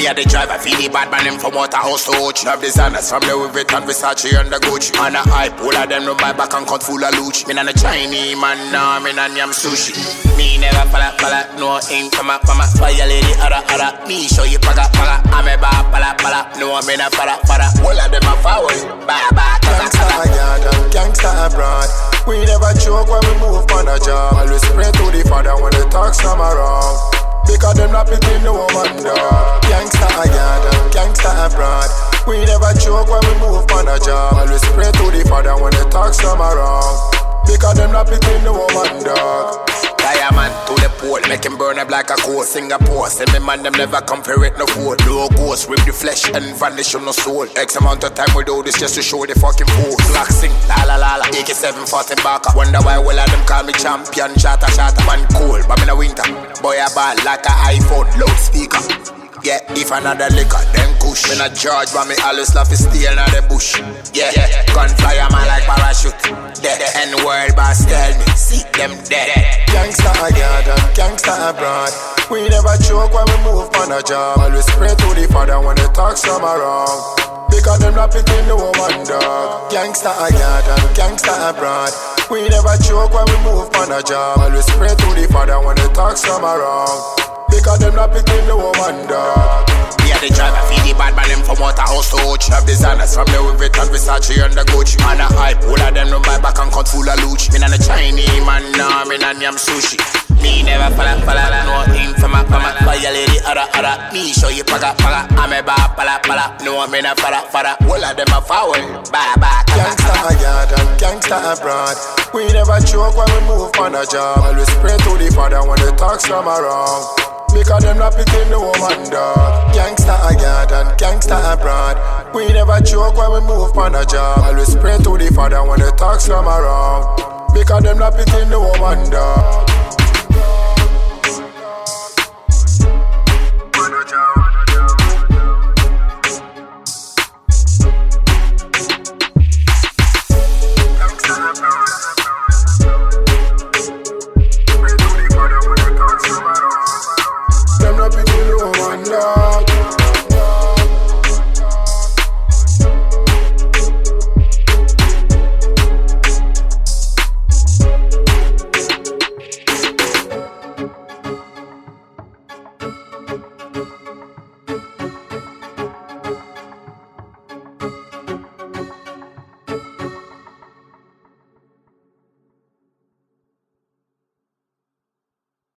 Me a the driver, feel the bad man them from Waterhouse to Ouch. Love designers from Louis Vuitton, Versace and the Gucci. And a hype, all of them no buy back and count full of looch. Me not a Chinese man, nah, me not yam sushi. Me never follow, no ink from a fire lady, ada. Me show you paga. I'm a bar, pala, no me not para. All of them a forward, ba. Gangsta yard and gangsta abroad. We never joke when we move on a job. Always pray to the Father when the talks come around. Because them not picking the woman dog. Gangsta yard and gangsta abroad. We never joke when we move on a job. Always pray to the Father when the talks come around. Because them not picking the woman dog. Diamond to the pole, make him burn up like a coal. Singapore, send me man, them never compare it no fool. No ghost, rip the flesh and vanish on no soul. X amount of time we do this just to show the fucking fool. Black sing, la AK-7 40 backer. Wonder why all of them call me champion. Shatter, man cool, but in the winter. Boy a ball like a iPhone, loudspeaker. Yeah, if another liquor, then kush. Me not George, but me always love to steal in the bush. Yeah, gunfire man like parachute. Dead, N-word boss tell me, see them dead. Gangsta yard and gangsta abroad. We never joke when we move on a job. Always pray to the Father when the talks come around. Because them not picking the woman dog. Gangsta yard and gangsta abroad. We never joke when we move on a job. Always pray to the Father when the talks come around. Because them not picking the woman dog. Me a the driver, feel the bad man them from Waterhouse to Ouch. Love designers from Louis Vuitton, Versace and the Gucci. And a hype, all of them no buy back and count full of looch. Me not a Chinese man, nah, me not yam sushi. Me never follow, no ink from a fire lady, ada. Me show you paga. I'm a bar, pala, no me not para. All of them a foul, ba. Gangsta yard and gangsta abroad. We never joke when we move on a job. Always pray to the Father when the talks come around. Because them not picking the woman dog. Gangsta yard and gangsta abroad. We never joke when we move on a job. Always pray to the Father when the talks come around. Because them not picking the woman dog.